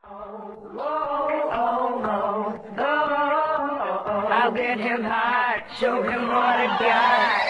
I'll get him hot, show him what I got.